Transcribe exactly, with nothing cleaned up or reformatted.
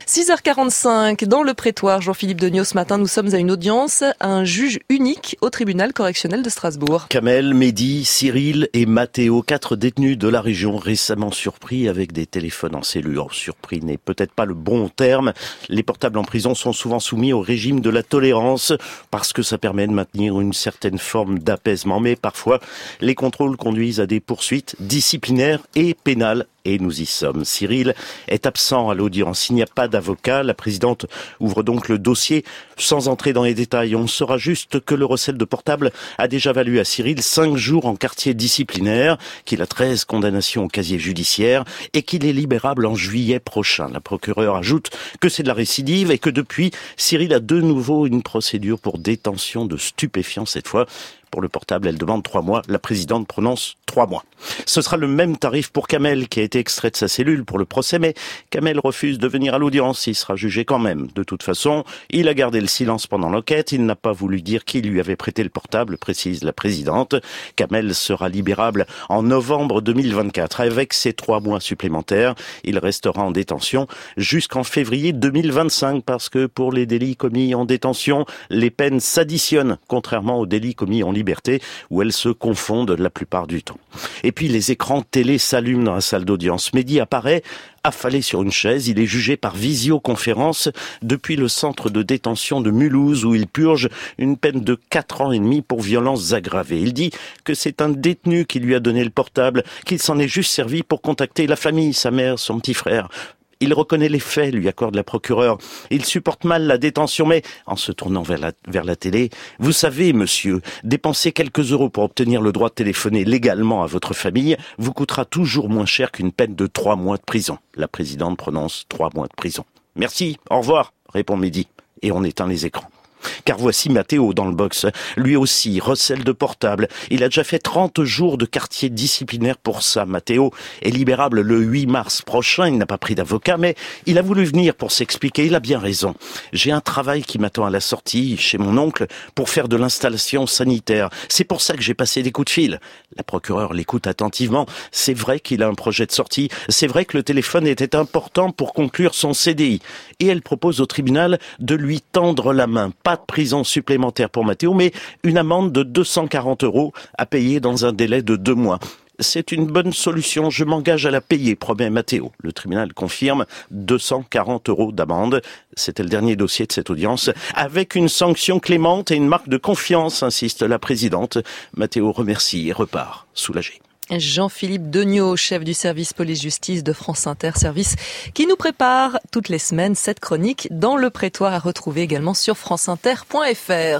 six heures quarante-cinq dans le prétoire. Jean-Philippe Degnaud, ce matin, nous sommes à une audience, un juge unique au tribunal correctionnel de Strasbourg. Kamel, Mehdi, Cyril et Mathéo, quatre détenus de la région récemment surpris avec des téléphones en cellule. Surpris n'est peut-être pas le bon terme. Les portables en prison sont souvent soumis au régime de la tolérance parce que ça permet de maintenir une certaine forme d'apaisement. Mais parfois, les contrôles conduisent à des poursuites disciplinaires et pénales. Et nous y sommes. Cyril est absent à l'audience. Il n'y a pas d'avocat. La présidente ouvre donc le dossier sans entrer dans les détails. On saura juste que le recel de portable a déjà valu à Cyril cinq jours en quartier disciplinaire, qu'il a treize condamnations au casier judiciaire et qu'il est libérable en juillet prochain. La procureure ajoute que c'est de la récidive et que depuis, Cyril a de nouveau une procédure pour détention de stupéfiants cette fois. Pour le portable, elle demande trois mois. La présidente prononce trois mois. Ce sera le même tarif pour Kamel, qui a été extrait de sa cellule pour le procès, mais Kamel refuse de venir à l'audience. Il sera jugé quand même. De toute façon, il a gardé le silence pendant l'enquête. Il n'a pas voulu dire qui lui avait prêté le portable, précise la présidente. Kamel sera libérable en novembre deux mille vingt-quatre. Avec ses trois mois supplémentaires, il restera en détention jusqu'en février deux mille vingt-cinq, parce que pour les délits commis en détention, les peines s'additionnent, contrairement aux délits commis en liberté, où elles se confondent la plupart du temps. Et puis les écrans télé s'allument dans la salle d'audience. Mehdi apparaît affalé sur une chaise. Il est jugé par visioconférence depuis le centre de détention de Mulhouse, où il purge une peine de quatre ans et demi pour violences aggravées. Il dit que c'est un détenu qui lui a donné le portable, qu'il s'en est juste servi pour contacter la famille, sa mère, son petit frère. Il reconnaît les faits, lui accorde la procureure. Il supporte mal la détention, mais en se tournant vers la, vers la télé, « Vous savez, monsieur, dépenser quelques euros pour obtenir le droit de téléphoner légalement à votre famille vous coûtera toujours moins cher qu'une peine de trois mois de prison. » La présidente prononce trois mois de prison. « Merci, au revoir », répond Mehdi, et on éteint les écrans. Car voici Mathéo dans le box. Lui aussi, recel de portable. Il a déjà fait trente jours de quartier disciplinaire pour ça. Mathéo est libérable le huit mars prochain. Il n'a pas pris d'avocat, mais il a voulu venir pour s'expliquer. Il a bien raison. J'ai un travail qui m'attend à la sortie chez mon oncle pour faire de l'installation sanitaire. C'est pour ça que j'ai passé des coups de fil. La procureure l'écoute attentivement. C'est vrai qu'il a un projet de sortie. C'est vrai que le téléphone était important pour conclure son C D I. Et elle propose au tribunal de lui tendre la main. Pas de prison supplémentaire pour Mathéo, mais une amende de deux cent quarante euros à payer dans un délai de deux mois. C'est une bonne solution, je m'engage à la payer, promet Mathéo. Le tribunal confirme deux cent quarante euros d'amende. C'était le dernier dossier de cette audience, avec une sanction clémente et une marque de confiance, insiste la présidente. Mathéo remercie et repart, soulagé. Jean-Philippe Degnaud, chef du service police-justice de France Inter, service qui nous prépare toutes les semaines cette chronique dans le prétoire, à retrouver également sur franceinter point fr.